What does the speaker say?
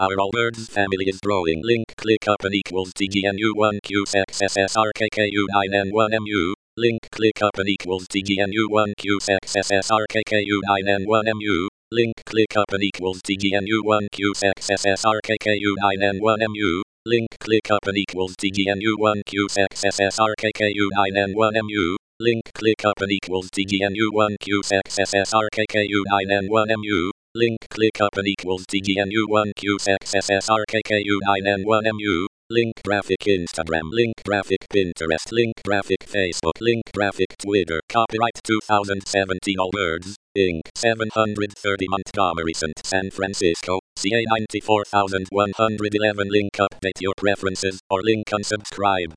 Our Allbirds family is growing. Link click up and equals TGNU1QXSSRKKU9N1MU. Link click up and equals TGNU1QXSSRKKU9N1MU. Link click up and equals TGNU1QXSSRKKU9N1MU. Link click up and equals TGNU1QXSSRKKU9N1MU. Link click up and equals TGNU1QXSSRKKU9N1MU. Link click up and equals TGNU1QXSSRKKU9N1MU. Link graphic Instagram. Link graphic Pinterest. Link graphic Facebook. Link graphic Twitter. Copyright 2017 Allbirds, Inc. 730 Montgomery St. San Francisco, CA 94111. Link update your preferences or link unsubscribe.